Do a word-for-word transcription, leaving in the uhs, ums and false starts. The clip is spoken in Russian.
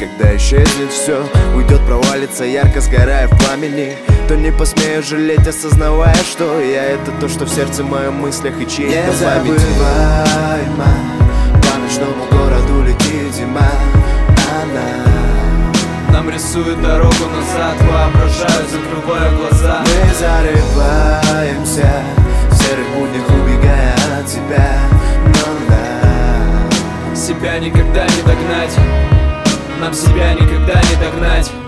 когда исчезнет все, уйдет, провалится, ярко сгорая в пламени, то не посмею жалеть, осознавая, что я — это то, что в сердце моем, мыслях и чьей-то памяти. Незабываемо по ночному городу летит зима. Она нам рисует дорогу назад, воображаю, закрывая глаза. Мы зарываемся в серых буднях, убегая от тебя. Но да, себя никогда не догнать, нам себя никогда не догнать.